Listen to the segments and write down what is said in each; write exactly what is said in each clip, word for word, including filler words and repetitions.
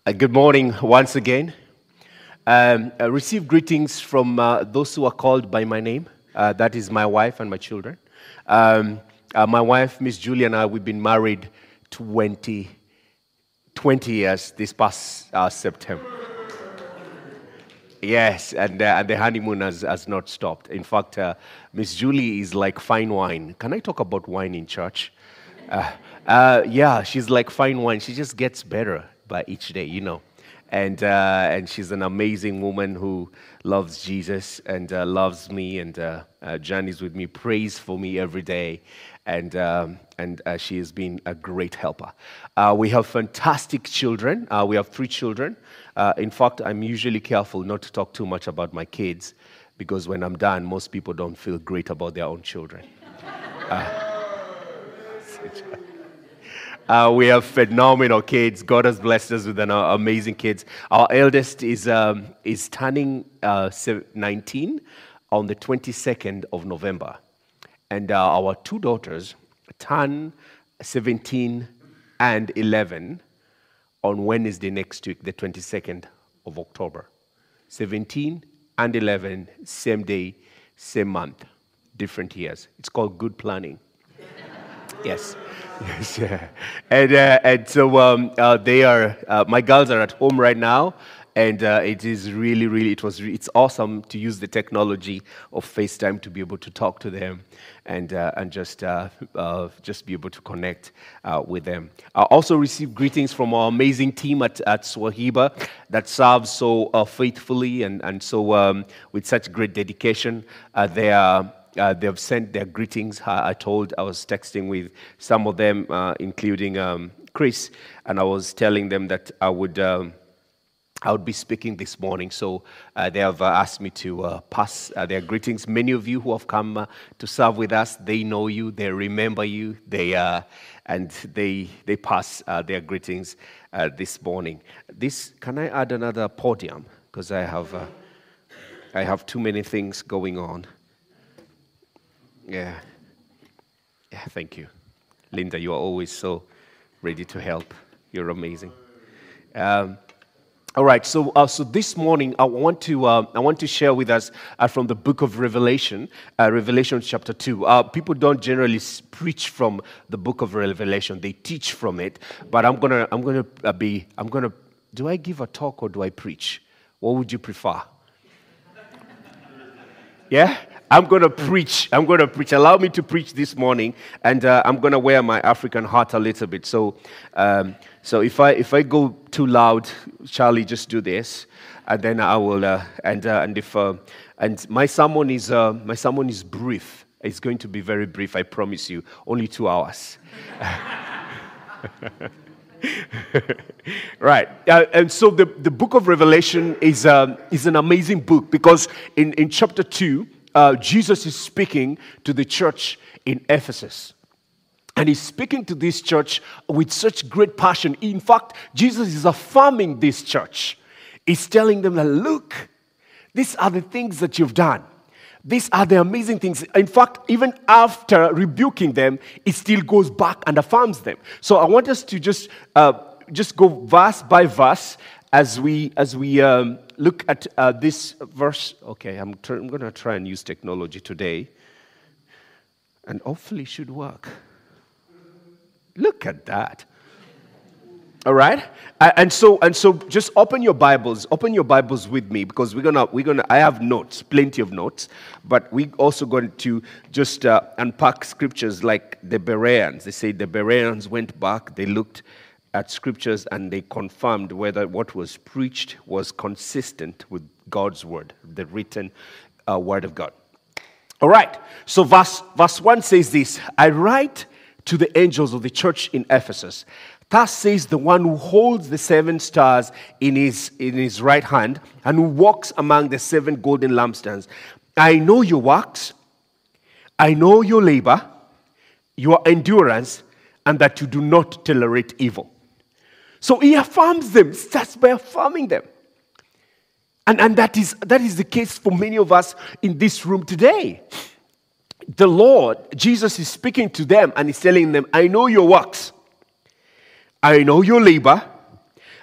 Uh, good morning once again. Um, I receive greetings from uh, those who are called by my name. Uh, that is my wife and my children. Um, uh, my wife, Miss Julie, and I, we've been married twenty, twenty years this past uh, September. Yes, and, uh, and the honeymoon has, has not stopped. In fact, uh, Miss Julie is like fine wine. Can I talk about wine in church? Uh, uh, yeah, she's like fine wine. She just gets better by each day, you know. And uh, and she's an amazing woman who loves Jesus and uh, loves me and uh, uh, journeys with me, prays for me every day. And um, and uh, she has been a great helper. Uh, we have fantastic children. Uh, we have three children. Uh, in fact, I'm usually careful not to talk too much about my kids because when I'm done, most people don't feel great about their own children. Uh, Uh, we have phenomenal kids. God has blessed us with an, uh, amazing kids. Our eldest is um, is turning uh, nineteen on the twenty-second of November. And uh, our two daughters turn seventeen and eleven on Wednesday next week, the twenty-second of October. seventeen and eleven, same day, same month, different years. It's called good planning. Yes. Yes, yeah. And, uh, and so um, uh, they are, uh, my girls are at home right now, and uh, it is really, really, it was, re- it's awesome to use the technology of FaceTime to be able to talk to them and uh, and just uh, uh, just be able to connect uh, with them. I also received greetings from our amazing team at, at Swahiba that serves so uh, faithfully and, and so um, with such great dedication. Uh, they are Uh, they've sent their greetings. I, I told, I was texting with some of them, uh, including um, Chris, and I was telling them that I would um, I would be speaking this morning. So uh, they have uh, asked me to uh, pass uh, their greetings. Many of you who have come uh, to serve with us, they know you, they remember you, they uh, and they they pass uh, their greetings uh, this morning. This can I add another podium because I have uh, I have too many things going on. Yeah. Yeah, thank you. Linda, you are always so ready to help. You're amazing. Um, all right, so uh, so this morning I want to uh, I want to share with us uh, from the book of Revelation, uh, Revelation chapter two. Uh, people don't generally s- preach from the book of Revelation; they teach from it. But I'm gonna I'm gonna uh, be I'm gonna. Do I give a talk or do I preach? What would you prefer? Yeah? I'm going to preach. I'm going to preach. Allow me to preach this morning, and uh, I'm going to wear my African hat a little bit. So, um, so if I if I go too loud, Charlie, just do this, and then I will. Uh, and uh, and if uh, and my sermon is uh, my sermon is brief. It's going to be very brief. I promise you. Only two hours. Right, uh, and so the, the book of Revelation is um, is an amazing book because in, in chapter two, uh, Jesus is speaking to the church in Ephesus. And he's speaking to this church with such great passion. In fact, Jesus is affirming this church. He's telling them that, look, these are the things that you've done. These are the amazing things. In fact, even after rebuking them, it still goes back and affirms them. So I want us to just uh, just go verse by verse as we as we um, look at uh, this verse. Okay, I'm tr- I'm going to try and use technology today, and hopefully it should work. Look at that. All right, uh, and so and so, just open your Bibles. Open your Bibles with me because we're gonna we're gonna. I have notes, plenty of notes, but we also going to just uh, unpack scriptures like the Bereans. They say the Bereans went back. They looked at scriptures and they confirmed whether what was preached was consistent with God's word, the written uh, word of God. All right. So verse verse one says this: I write to the angels of the church in Ephesus. Thus says the one who holds the seven stars in his, in his right hand and who walks among the seven golden lampstands. I know your works, I know your labor, your endurance, and that you do not tolerate evil. So he affirms them, starts by affirming them. And, and that is, that is the case for many of us in this room today. The Lord, Jesus is speaking to them and he's telling them, I know your works. I know your labor.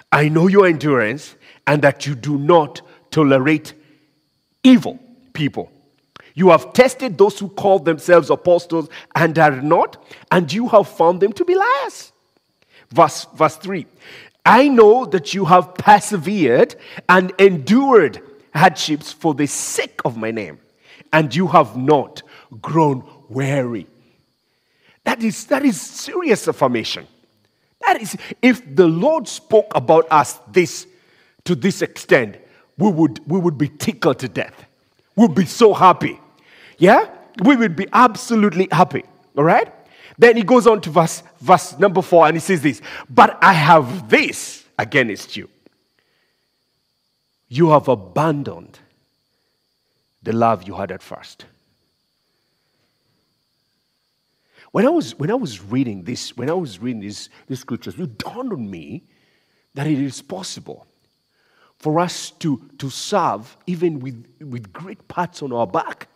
I know your endurance and that you do not tolerate evil people. You have tested those who call themselves apostles and are not, and you have found them to be liars. Verse, verse three. I know that you have persevered and endured hardships for the sake of my name, and you have not grown weary. That is, that is serious affirmation. That is, if the Lord spoke about us this to this extent, we would, we would be tickled to death. We'd be so happy. Yeah? We would be absolutely happy. All right? Then he goes on to verse, verse number four, and he says this, but I have this against you. You have abandoned the love you had at first. When I was when I was reading this, when I was reading these, these scriptures, it dawned on me that it is possible for us to, to serve even with, with great pats on our back,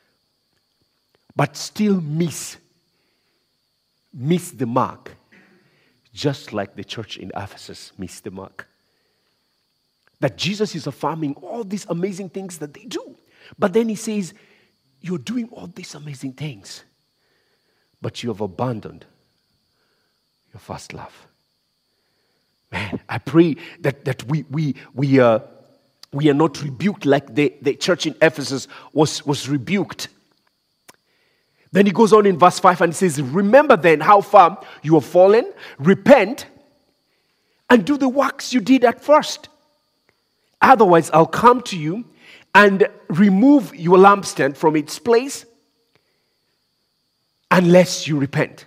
but still miss, miss the mark, just like the church in Ephesus missed the mark. That Jesus is affirming all these amazing things that they do. But then he says, you're doing all these amazing things, but you have abandoned your first love. Man, I pray that, that we we we uh, we are not rebuked like the, the church in Ephesus was, was rebuked. Then he goes on in verse five and he says, remember then how far you have fallen, repent, and do the works you did at first. Otherwise, I'll come to you and remove your lampstand from its place unless you repent.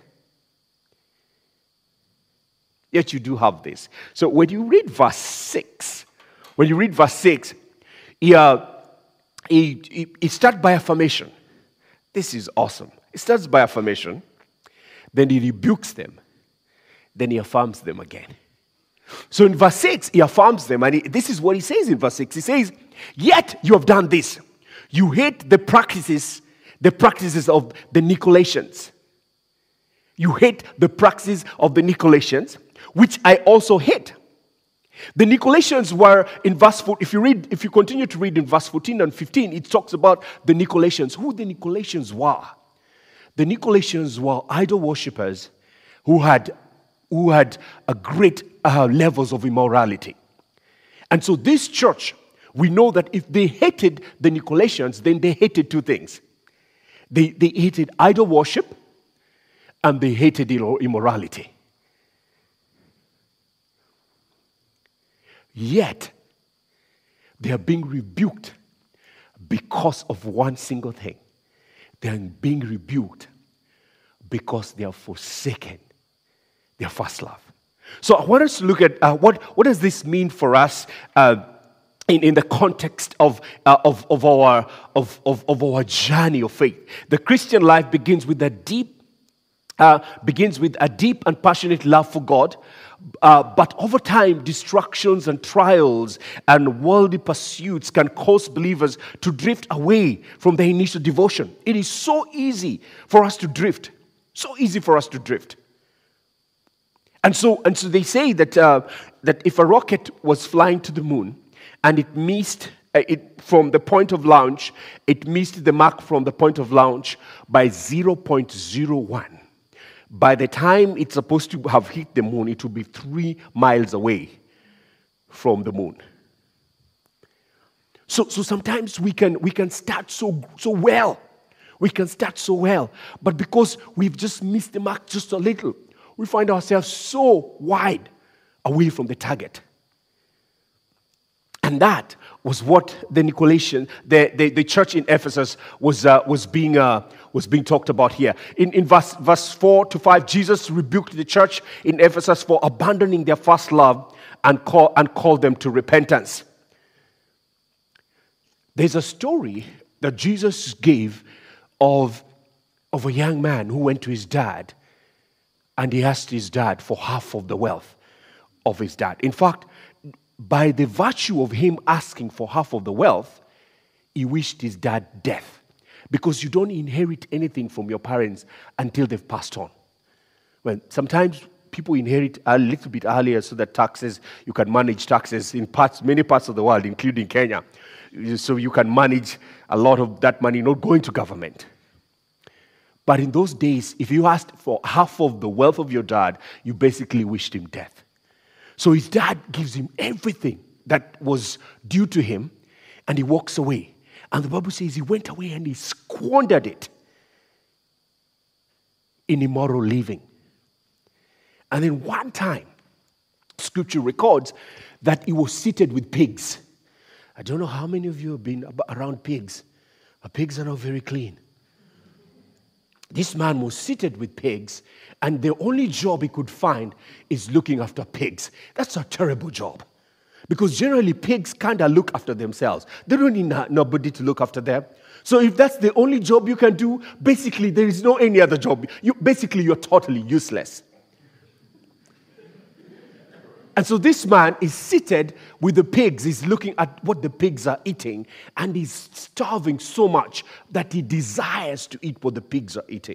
Yet you do have this. So when you read verse six, when you read verse six, he, uh, he, he, he starts by affirmation. This is awesome. It starts by affirmation. Then he rebukes them. Then he affirms them again. So in verse six, he affirms them. And he, this is what he says in verse six. He says, yet you have done this. You hate the practices, the practices of the Nicolaitans. You hate the practices of the Nicolaitans, which I also hate. The Nicolaitans were in verse four. If you read, if you continue to read in verse fourteen and fifteen, it talks about the Nicolaitans. Who the Nicolaitans were? The Nicolaitans were idol worshippers who had who had a great uh, levels of immorality. And so this church, we know that if they hated the Nicolaitans, then they hated two things. They, they hated idol worship and they hated immorality. Yet, they are being rebuked because of one single thing. They are being rebuked because they are forsaken their first love. So I want us to look at uh, what, what does this mean for us uh, in, in the context of, uh, of, of, our, of, of, of our journey of faith. The Christian life begins with a deep Uh, begins with a deep and passionate love for God, uh, but over time, distractions and trials and worldly pursuits can cause believers to drift away from their initial devotion. It is so easy for us to drift, so easy for us to drift. And so, and so they say that uh, that if a rocket was flying to the moon and it missed uh, it from the point of launch, it missed the mark from the point of launch by zero point zero one. By the time it's supposed to have hit the moon, it will be three miles away from the moon. So, so sometimes we can we can start so so well. We can start so well. But because we've just missed the mark just a little, we find ourselves so wide away from the target. And that was what the Nicolaitans, the, the, the church in Ephesus was uh, was being uh, was being talked about here. In, in verse, verse four to five, Jesus rebuked the church in Ephesus for abandoning their first love and call, and called them to repentance. There's a story that Jesus gave of, of a young man who went to his dad and he asked his dad for half of the wealth of his dad. In fact, by the virtue of him asking for half of the wealth, he wished his dad death. Because you don't inherit anything from your parents until they've passed on. Well, sometimes people inherit a little bit earlier so that taxes, you can manage taxes in parts, many parts of the world, including Kenya. So you can manage a lot of that money not going to government. But in those days, if you asked for half of the wealth of your dad, you basically wished him death. So his dad gives him everything that was due to him, and he walks away. And the Bible says he went away and he squandered it in immoral living. And then one time, Scripture records that he was seated with pigs. I don't know how many of you have been around pigs, but pigs are not very clean. This man was seated with pigs, and the only job he could find is looking after pigs. That's a terrible job. Because generally, pigs kind of look after themselves. They don't need nobody to look after them. So if that's the only job you can do, basically there is no any other job. You, basically, you're totally useless. And so this man is seated with the pigs. He's looking at what the pigs are eating, and he's starving so much that he desires to eat what the pigs are eating.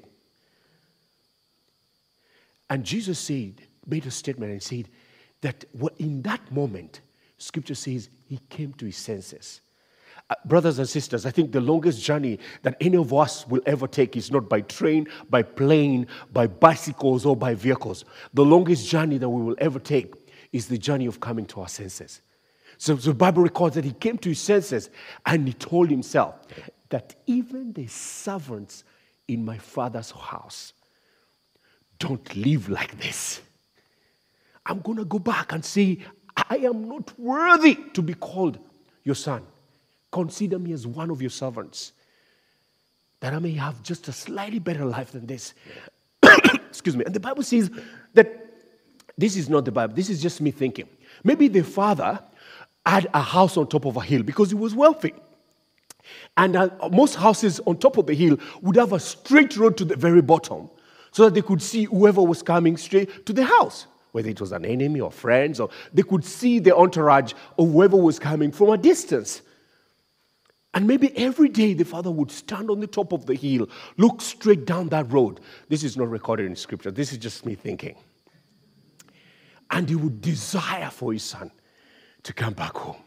And Jesus said, made a statement and said that in that moment, Scripture says he came to his senses. Uh, brothers and sisters, I think the longest journey that any of us will ever take is not by train, by plane, by bicycles, or by vehicles. The longest journey that we will ever take is the journey of coming to our senses. So, so the Bible records that he came to his senses and he told himself that even the servants in my father's house don't live like this. I'm going to go back and say, I am not worthy to be called your son. Consider me as one of your servants, that I may have just a slightly better life than this. Excuse me. And the Bible says that this is not the Bible. This is just me thinking. Maybe the father had a house on top of a hill because he was wealthy. And uh, most houses on top of the hill would have a straight road to the very bottom so that they could see whoever was coming straight to the house, whether it was an enemy or friends, or they could see the entourage of whoever was coming from a distance. And maybe every day the father would stand on the top of the hill, look straight down that road. This is not recorded in Scripture. This is just me thinking. And he would desire for his son to come back home.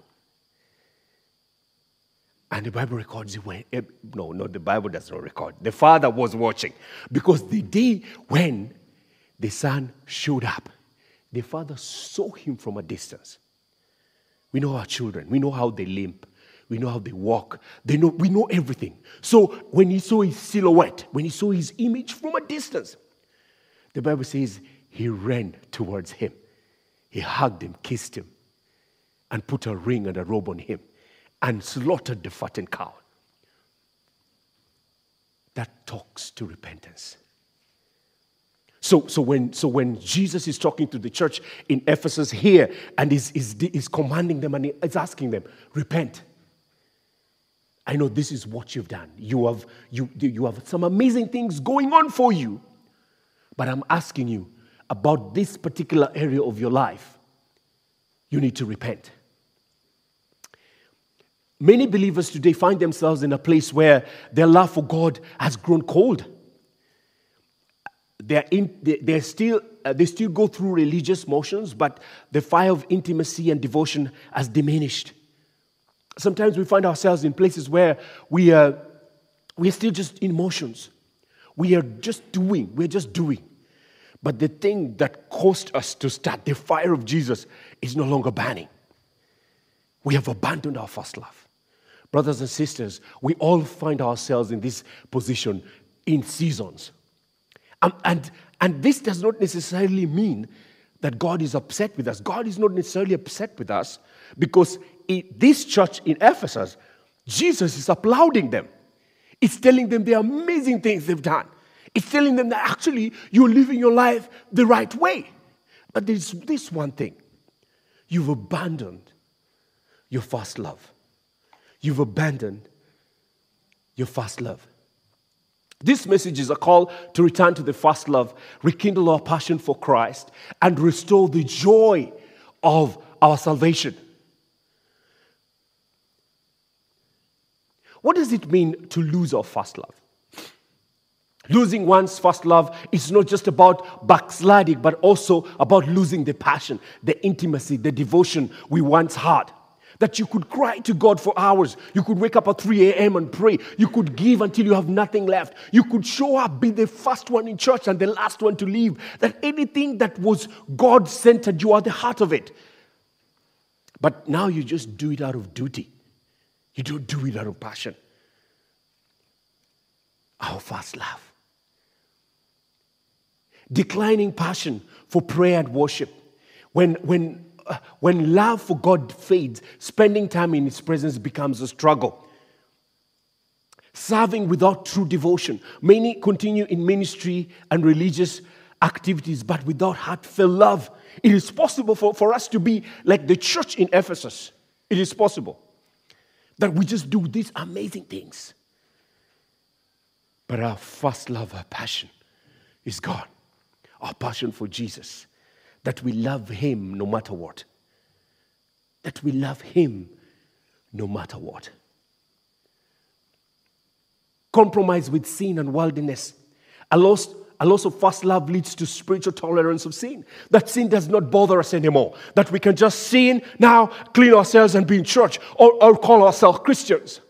And the Bible records he went. No, no, the Bible does not record. The father was watching. Because the day when the son showed up, the father saw him from a distance. We know our children. We know how they limp. We know how they walk. They know, we know everything. So when he saw his silhouette, when he saw his image from a distance, the Bible says he ran towards him. He hugged him, kissed him, and put a ring and a robe on him, and slaughtered the fattened cow. That talks to repentance. So, so, when, so when Jesus is talking to the church in Ephesus here, and is is is commanding them, and he's asking them, repent. I know this is what you've done. You have, you, you have some amazing things going on for you. But I'm asking you about this particular area of your life. You need to repent. Many believers today find themselves in a place where their love for God has grown cold. They're in, they, they're still, uh, they still go through religious motions, but the fire of intimacy and devotion has diminished. Sometimes we find ourselves in places where we are, we are still just in motions. We are just doing, we're just doing. But the thing that caused us to start, the fire of Jesus, is no longer burning. We have abandoned our first love. Brothers and sisters, we all find ourselves in this position in seasons. Um, and, and this does not necessarily mean that God is upset with us. God is not necessarily upset with us because in this church in Ephesus, Jesus is applauding them. It's telling them the amazing things they've done. It's telling them that actually you're living your life the right way. But there's this one thing. You've abandoned your first love. You've abandoned your first love. This message is a call to return to the first love, rekindle our passion for Christ, and restore the joy of our salvation. What does it mean to lose our first love? Losing one's first love is not just about backsliding, but also about losing the passion, the intimacy, the devotion we once had. That you could cry to God for hours. You could wake up at three a.m. and pray. You could give until you have nothing left. You could show up, be the first one in church and the last one to leave. That anything that was God-centered, you are the heart of it. But now you just do it out of duty. You don't do it out of passion. Our first love. Declining passion for prayer and worship. When, when, uh, when love for God fades, spending time in His presence becomes a struggle. Serving without true devotion. Many continue in ministry and religious activities, but without heartfelt love. It is possible for, for us to be like the church in Ephesus. It is possible that we just do these amazing things. But our first love, our passion is God. Our passion for Jesus. That we love Him no matter what. That we love Him no matter what. Compromise with sin and worldliness. A loss, a loss of first love leads to spiritual tolerance of sin. That sin does not bother us anymore. That we can just sin now, clean ourselves and be in church. Or, or call ourselves Christians.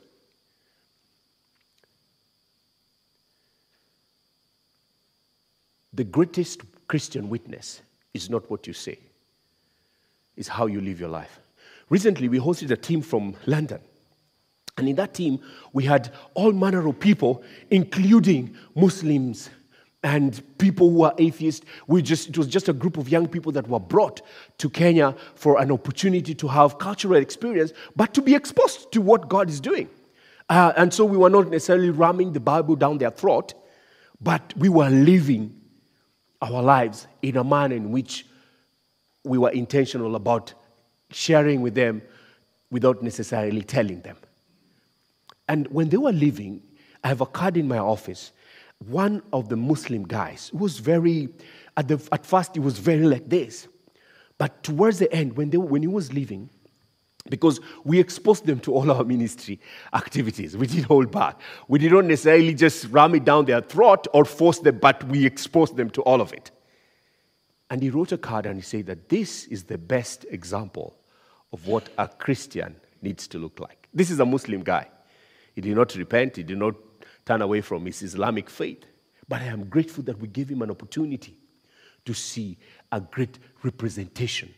The greatest Christian witness is not what you say. It's how you live your life. Recently, we hosted a team from London. And in that team, we had all manner of people, including Muslims and people who are atheists. We just, it was just a group of young people that were brought to Kenya for an opportunity to have cultural experience, but to be exposed to what God is doing. Uh, and so we were not necessarily ramming the Bible down their throat, but we were living our lives in a manner in which we were intentional about sharing with them without necessarily telling them. And when they were leaving, I have a card in my office. One of the Muslim guys was very, at, the, at first he was very like this. But towards the end, when, they, when he was leaving, because we exposed them to all our ministry activities. We didn't hold back. We didn't necessarily just ram it down their throat or force them, but we exposed them to all of it. And he wrote a card and he said that this is the best example of what a Christian needs to look like. This is a Muslim guy. He did not repent. He did not turn away from his Islamic faith. But I am grateful that we gave him an opportunity to see a great representation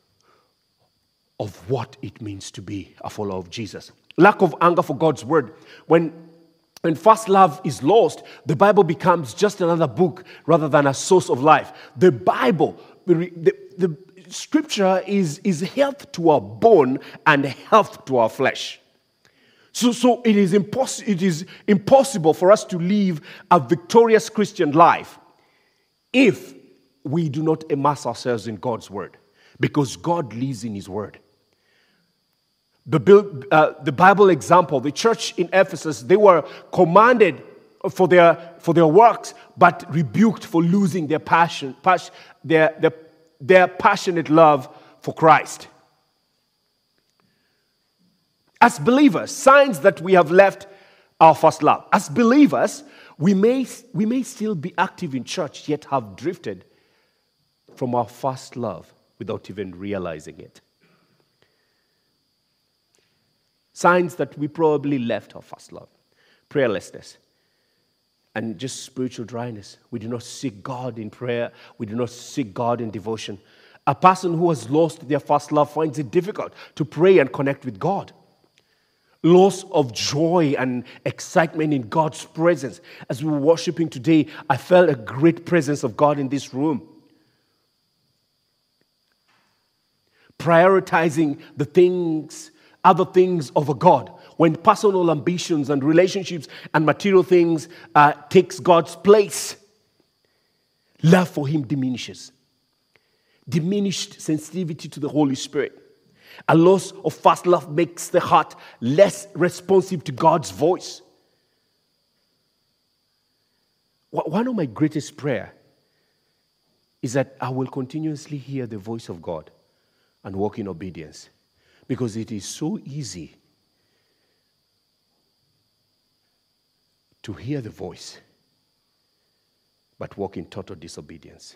of what it means to be a follower of Jesus. Lack of anger for God's word. When, when first love is lost, the Bible becomes just another book rather than a source of life. The Bible, the, the, the scripture is, is health to our bone and health to our flesh. So, so it is impos- it is impossible for us to live a victorious Christian life if we do not immerse ourselves in God's word. Because God lives in His word. The, uh, the Bible example, the church in Ephesus, they were commanded for their, for their works, but rebuked for losing their passion, pas- their, their, their passionate love for Christ. As believers, signs that we have left our first love. As believers, we may, we may still be active in church, yet have drifted from our first love without even realizing it. Signs that we probably left our first love. Prayerlessness and just spiritual dryness. We do not seek God in prayer. We do not seek God in devotion. A person who has lost their first love finds it difficult to pray and connect with God. Loss of joy and excitement in God's presence. As we were worshiping today, I felt a great presence of God in this room. Prioritizing the things, other things over God. When personal ambitions and relationships and material things uh, takes God's place, love for Him diminishes. Diminished sensitivity to the Holy Spirit. A loss of first love makes the heart less responsive to God's voice. One of my greatest prayers is that I will continuously hear the voice of God and walk in obedience. Because it is so easy to hear the voice but walk in total disobedience.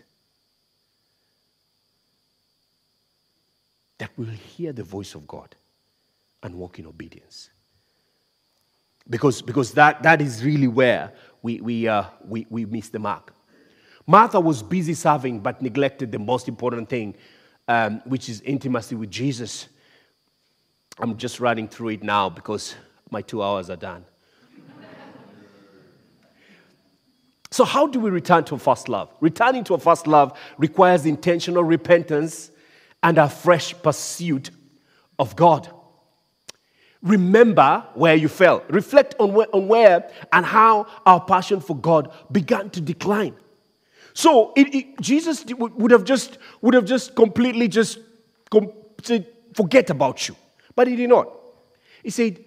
That will hear the voice of God and walk in obedience. Because, because that, that is really where we, we, uh, we, we miss the mark. Martha was busy serving but neglected the most important thing, um, which is intimacy with Jesus. I'm just running through it now because my two hours are done. So how do we return to a first love? Returning to a first love requires intentional repentance and a fresh pursuit of God. Remember where you fell. Reflect on where, on where and how our passion for God began to decline. So it, it, Jesus would have just would have just completely just com- said, forget about you. But he did not. He said,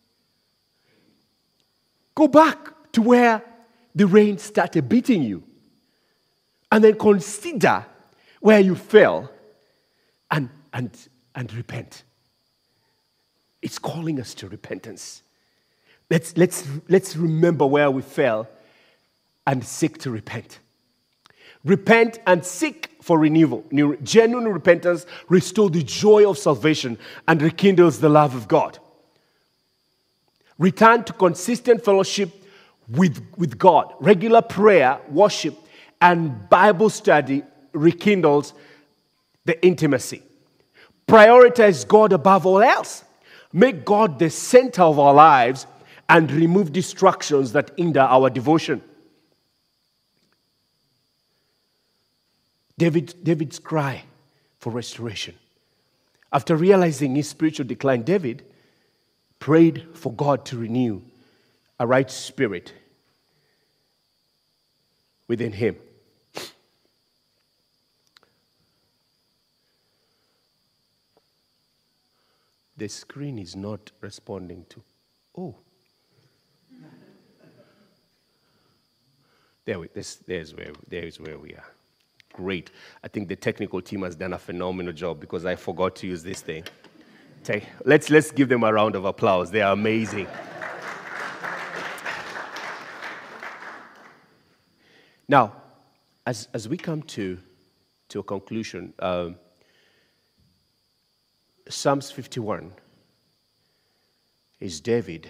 go back to where the rain started beating you. And then consider where you fell and, and, and repent. It's calling us to repentance. Let's, let's, let's remember where we fell and seek to repent. Repent and seek for renewal. Genuine repentance restores the joy of salvation and rekindles the love of God. Return to consistent fellowship with, with God. Regular prayer, worship, and Bible study rekindles the intimacy. Prioritize God above all else. Make God the center of our lives and remove distractions that hinder our devotion. David, David's cry for restoration. After realizing his spiritual decline, David prayed for God to renew a right spirit within him. The screen is not responding to. Oh. There we, this, there's where, there's where we are. Great. I think the technical team has done a phenomenal job because I forgot to use this thing. Okay, let's, let's give them a round of applause. They are amazing. Now, as, as we come to, to a conclusion, um, Psalms fifty-one is David,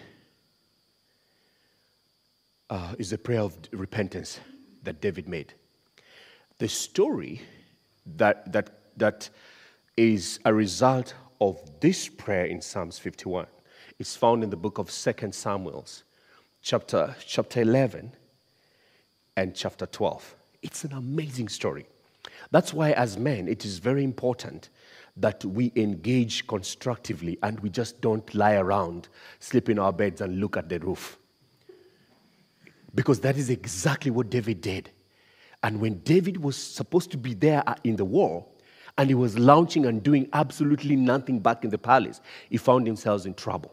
uh, is a prayer of repentance that David made. The story that, that, that is a result of this prayer in Psalms fifty-one is found in the book of Second Samuel, chapter, chapter eleven and chapter twelve. It's an amazing story. That's why as men, it is very important that we engage constructively and we just don't lie around, sleep in our beds and look at the roof. Because that is exactly what David did. And when David was supposed to be there in the war, and he was lounging and doing absolutely nothing back in the palace, he found himself in trouble.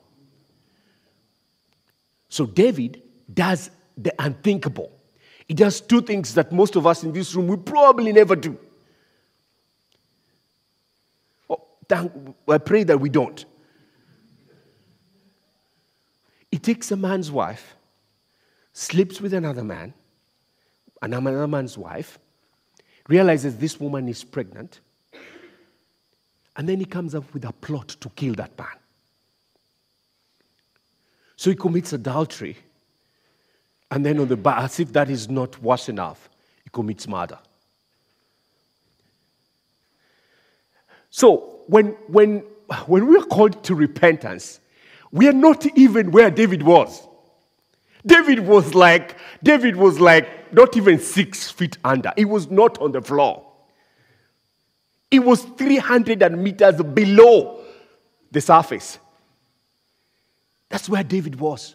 So David does the unthinkable. He does two things that most of us in this room will probably never do. Oh, thank, I pray that we don't. He takes a man's wife, sleeps with another man, another man's wife, realizes this woman is pregnant, and then he comes up with a plot to kill that man. So he commits adultery, and then on the back, as if that is not worse enough, he commits murder. So when, when, when we are called to repentance, we are not even where David was. David was like, David was like not even six feet under. He was not on the floor. It was three hundred meters below the surface. That's where David was.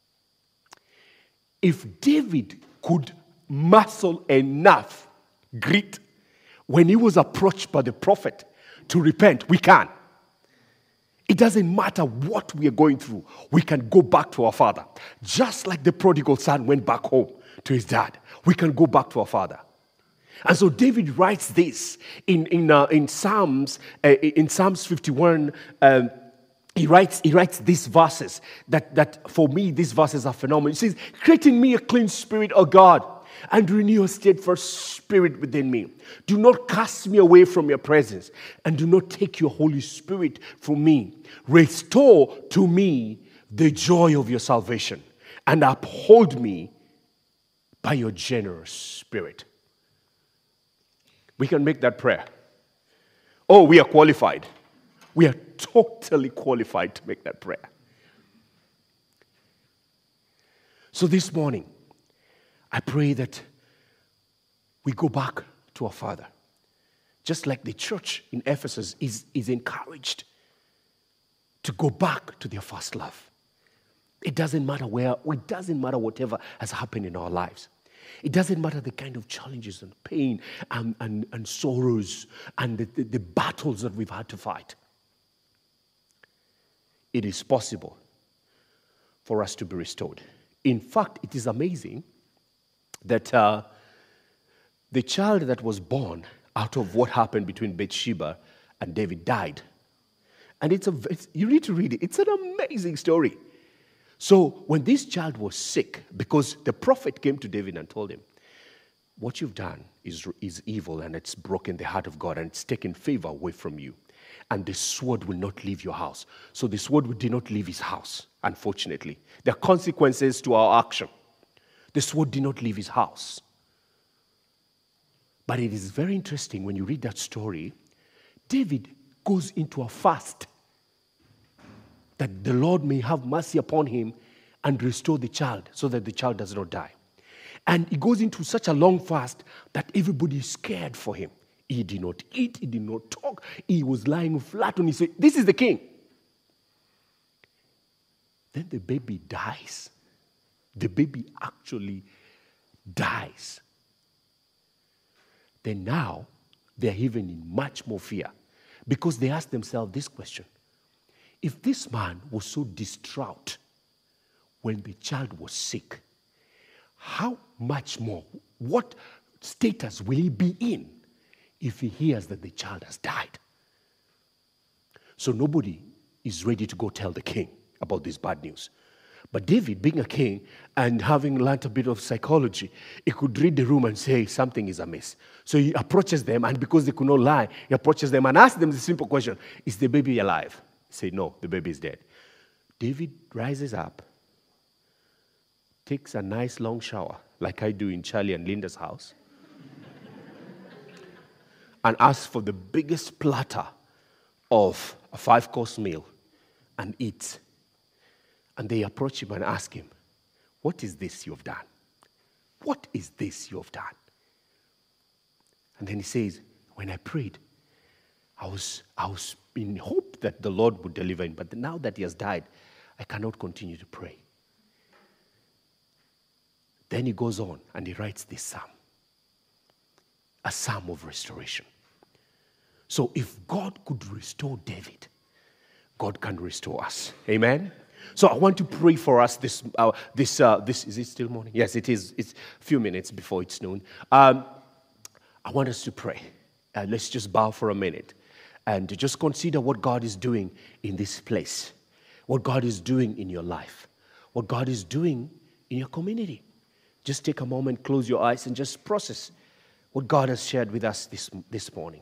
If David could muscle enough grit when he was approached by the prophet to repent, we can. It doesn't matter what we are going through. We can go back to our father. Just like the prodigal son went back home to his dad, we can go back to our father. And so David writes this in in, uh, in Psalms uh, in Psalms fifty-one. Um, he writes he writes these verses that that for me these verses are phenomenal. He says, "Create in me a clean spirit, O God, and renew your steadfast spirit within me. Do not cast me away from your presence, and do not take your Holy Spirit from me. Restore to me the joy of your salvation, and uphold me by your generous spirit. We can make that prayer. Oh, we are qualified. We are totally qualified to make that prayer. So this morning, I pray that we go back to our Father. Just like the church in Ephesus is, is encouraged to go back to their first love. It doesn't matter where, it doesn't matter whatever has happened in our lives. It doesn't matter the kind of challenges and pain and, and, and sorrows and the, the, the battles that we've had to fight. It is possible for us to be restored. In fact, it is amazing that uh, the child that was born out of what happened between Bathsheba and David died. And it's a, it's, you need to read it. It's an amazing story. So when this child was sick, because the prophet came to David and told him, what you've done is, is evil, and it's broken the heart of God, and it's taken favor away from you. And the sword will not leave your house. So the sword did not leave his house, unfortunately. There are consequences to our action. The sword did not leave his house. But it is very interesting when you read that story. David goes into a fast that the Lord may have mercy upon him and restore the child so that the child does not die. And he goes into such a long fast that everybody is scared for him. He did not eat, he did not talk, he was lying flat on his face. This is the king. Then the baby dies. The baby actually dies. Then now, they're even in much more fear because they ask themselves this question. If this man was so distraught when the child was sick, how much more, what status will he be in if he hears that the child has died? So nobody is ready to go tell the king about this bad news. But David, being a king and having learned a bit of psychology, he could read the room and say something is amiss. So he approaches them, and because they could not lie, he approaches them and asks them the simple question, is the baby alive? They say, no, the baby is dead. David rises up, takes a nice long shower, like I do in Charlie and Linda's house, and asks for the biggest platter of a five-course meal and eats. And they approach him and ask him, what is this you have done? What is this you have done? And then he says, when I prayed, I was, I was in hope that the Lord would deliver him. But now that he has died, I cannot continue to pray. Then he goes on and he writes this psalm. A psalm of restoration. So if God could restore David, God can restore us. Amen? So I want to pray for us this, uh, this, uh, this, is it still morning? Yes, it is. It's a few minutes before it's noon. Um, I want us to pray. Uh, let's just bow for a minute and to just consider what God is doing in this place, what God is doing in your life, what God is doing in your community. Just take a moment, close your eyes, and just process what God has shared with us this, this morning.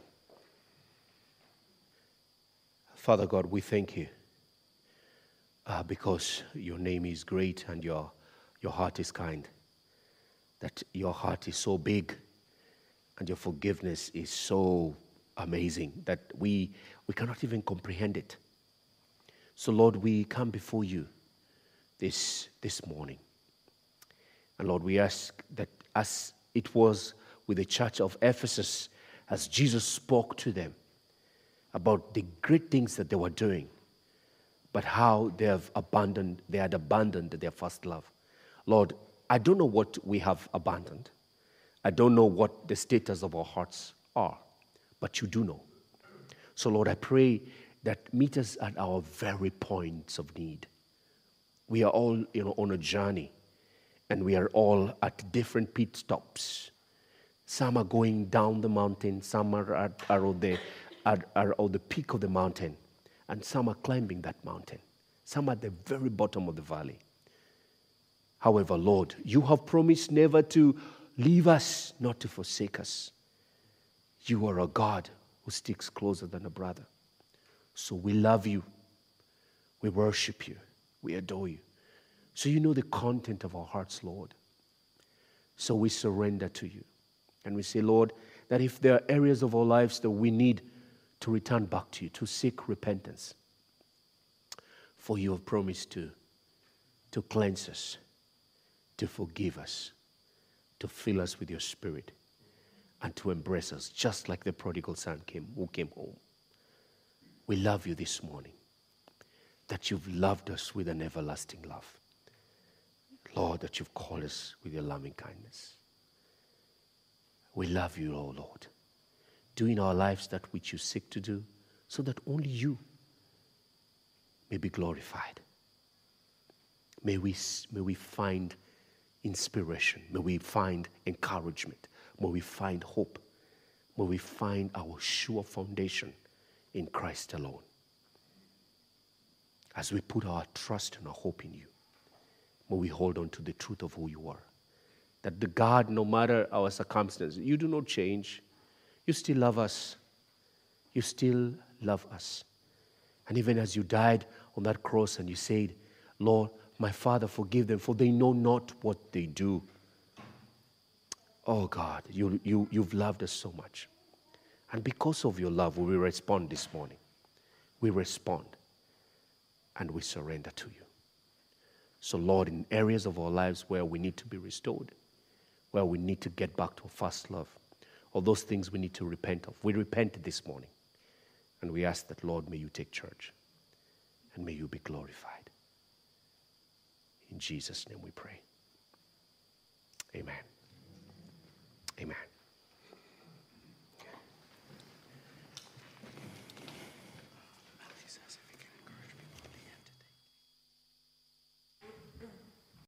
Father God, we thank you uh, because your name is great and your, your heart is kind, that your heart is so big and your forgiveness is so amazing that we, we cannot even comprehend it. So Lord, we come before you this, this morning. And Lord, we ask that as it was with the church of Ephesus, as Jesus spoke to them about the great things that they were doing, but how they have abandoned, they had abandoned their first love. Lord, I don't know what we have abandoned. I don't know what the status of our hearts are, but you do know. So Lord, I pray that meet us at our very points of need. We are all, you know, on a journey, and we are all at different pit stops. Some are going down the mountain, some are, at, are, on the, are, are on the peak of the mountain, and some are climbing that mountain. Some are at the very bottom of the valley. However, Lord, you have promised never to Leave us not to forsake us. You are a God who sticks closer than a brother. So we love you. We worship you. We adore you. So you know the content of our hearts, Lord. So we surrender to you. And we say, Lord, that if there are areas of our lives that we need to return back to you, to seek repentance, for you have promised to, to cleanse us, to forgive us, to fill us with your Spirit, and to embrace us, just like the prodigal son came, who came home. We love you this morning, that you've loved us with an everlasting love. Lord, that you've called us with your loving kindness. We love you, oh Lord. Do in our lives that which you seek to do, so that only you may be glorified. May we, may we find inspiration. May we find encouragement. May we find hope. May we find our sure foundation in Christ alone. As we put our trust and our hope in you, may we hold on to the truth of who you are. That the God, no matter our circumstances, you do not change. You still love us. You still love us. And even as you died on that cross and you said, Lord, my Father, forgive them, for they know not what they do. Oh God, you, you, you've loved us so much. And because of your love, we will respond this morning. We respond and we surrender to you. So Lord, in areas of our lives where we need to be restored, where we need to get back to a first love, or those things we need to repent of, we repent this morning. And we ask that, Lord, may you take charge and may you be glorified. In Jesus' name we pray. Amen. Amen.